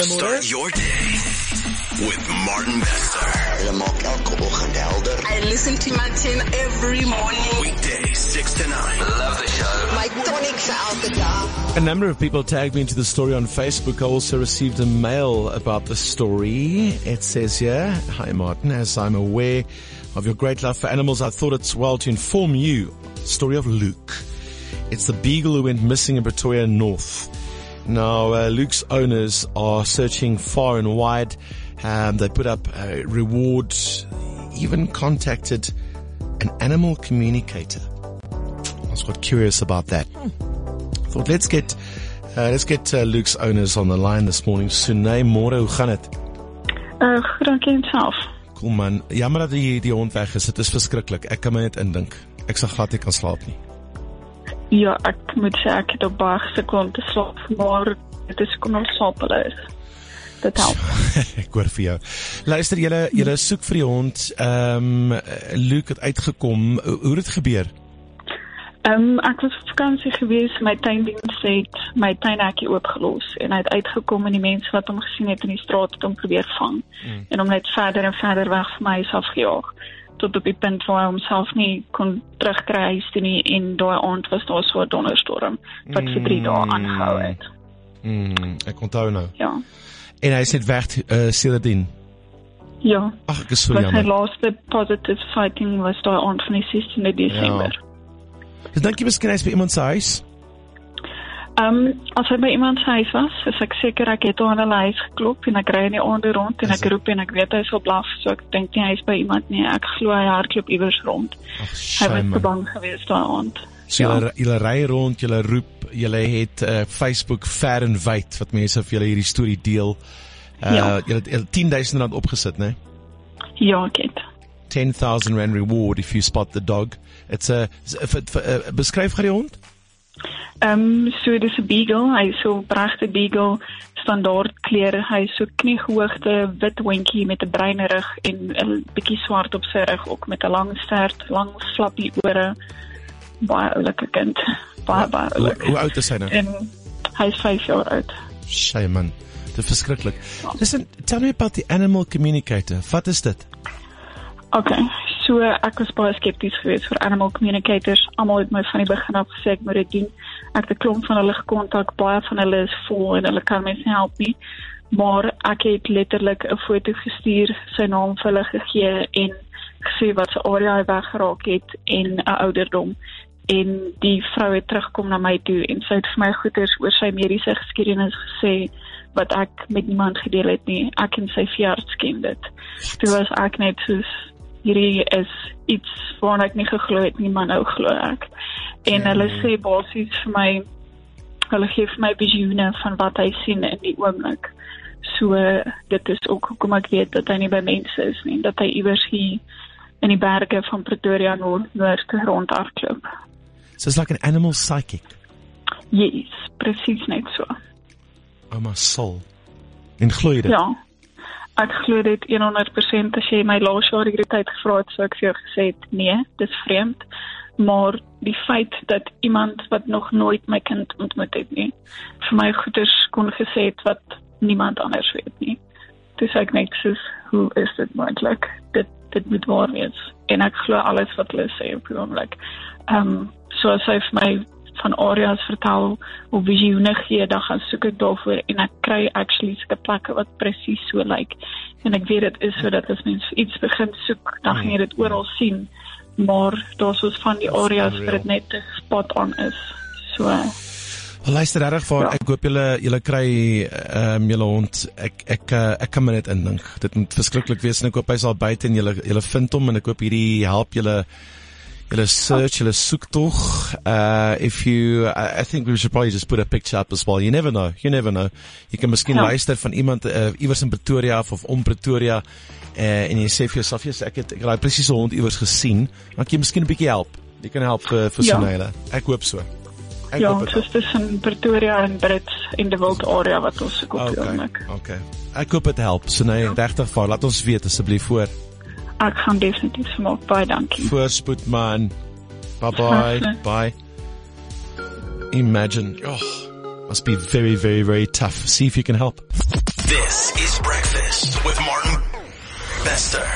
Start your day with Martin Bester. I listen to Martin every morning. Weekdays 6 to 9. Love the show. My tonic shout. A number of people tagged me into the story on Facebook. I also received a mail about the story. It says here, "Hi Martin, as I'm aware of your great love for animals, I thought it's well to inform you. Story of Luke. It's the beagle who went missing in Pretoria North. Now, Luke's owners are searching far and wide. They put up a reward, even contacted an animal communicator. I was quite curious about that. Thought, let's get Luke's owners on the line this morning. Sunay, môre, hoe gaan dit? Goed, dankie en self. Cool man. Jammer dat die hond weg is. Dit is verskriklik. Ek kan my net indink. Ek sal glad nie kan slaap nie. Ja, ek moet sê, ek het op baie gesukkel om te slaap, maar dit is kon al slapeloos. Dit help. Ek hoor vir jou. Luister, julle soek vir die hond. Luke het uitgekom. Hoe het dit gebeur? Ek was op vakansie gewees, my tuindiens het my tuinhekkie oopgelos en hy het uitgekom en die mense wat hom gesien het in die straat het hom probeer vang en hom net verder en verder weg van my huis afgejaag tot op die punt waar hy homself nie kon terugkry huis toe nie en daai aand was daar so 'n donderstorm wat vir 3 dae aangehou het. Ek onthou nou. Ja. En hy is net weg sedertdien. Ja. Ag, ek is so Sy jammer. laaste positive sighting was daai aand van die 16de Desember. Ja. Dus dink jy miskien hy is by iemand se huis? As hy by iemand se huis was, is ek seker ek het aan hulle huis geklop en ek ry in die aande rond en ek roep en ek weet hy sal blaf, so ek dink nie hy is by iemand nie. Ek glo hy hardloop iewers rond. Ag, Hy was te bang geweest daai aand. So julle ry rond, julle roep, julle het Facebook ver en wyd wat mense vir julle hierdie storie deel. Julle het 10,000 rand opgesit, né? Ja, ek het. 10,000 rand reward if you spot the dog. It's beskryf gou die hond? So dis 'n beagle, hy is so pragtige beagle, standaard kleur, hy is so kniehoogte, wit hondjie met 'n bruin rug en 'n bietjie swart op sy rug ook met 'n lang stert, lang flappie ore. Baie oulike kind. Baie oulik. Hoe oud is hy nou? En hy is 5 jaar oud. Shay man, dit is verskriklik. Listen, tell me about the animal communicator. Wat is dit? Okay, so ek was baie skepties geweest vir animal communicators. Almal het my van die begin af gesê ek moet dit doen. Ek het 'n klomp van hulle gekontak, baie van hulle is vol en hulle kan my nie help nie. Maar ek het letterlik 'n foto gestuur, sy naam vir hulle gegee en gesê wat sy area hy weggeraak het en 'n ouderdom. En die vrou het terugkom na my toe en sy het vir my goeders oor sy mediese geskiedenis gesê wat ek met niemand gedeel het nie. Ek en sy veearts ken dit. Toe was ek net soos, hierdie is iets waarna ek nie geglo het nie, maar nou glo ek. En hulle sê basies vir my, hulle gee vir my visioene van wat hy sien in die oomblik. So dit is ook hoekom ek weet dat hy nie by mense is nie, dat hy iewers hier in die berge van Pretoria Noord rondhardloop. So it's like an animal psychic. Yes, presies net so. Oh my soul. En glo jy dit? Ja, ek glo dit 100%. As jy my laas jaar hierdie tyd gevra het, sou ek vir jou gesê het, nee, dis vreemd. Maar die feit dat iemand wat nog nooit my kind ontmoet het nie, vir my goeders kon gesê het wat niemand anders weet nie. Dus ek net soos, hoe is dit moontlik? Dit moet waar wees. En ek glo alles wat hulle sê op die oomblik. Soos hy vir my van areas vertel, hoe visioene gee, dan gaan soek ek daarvoor en ek kry actually sulke plekke wat presies so lyk. En ek weet dit is so dat as mens iets begin soek, dan gaan jy dit oral sien. Maar daar soos van die areas waar dit net spot on is. So Wel, luister regtig vir, ek hoop julle kry julle hond. Ek kan my net indink. Dit moet verskriklik wees en ek hoop hy sal buite en julle vind hom en ek hoop hierdie help julle search, julle soek tog. I think we should probably just put a picture up as well. You never know. Jy kan miskien luister van iemand iewers in Pretoria of om Pretoria en jy sê vir jouself, ek het daai presiese hond iewers gesien, dan kan jy miskien 'n bietjie help. Jy kan help vir Sunayla. Ek hoop so. Soos tussen Pretoria en Brits in die wild area wat ons soek op die oomblik. Okay. Ek hoop dit help. Sunay, regtig vir, laat ons weet asseblief voor. Ek gaan definitief vermaak. Baie dankie. Voorspoed man. Bye. Bye. Imagine. Must be very, very, very tough. See if you can help. This is Breakfast with Martin Bester.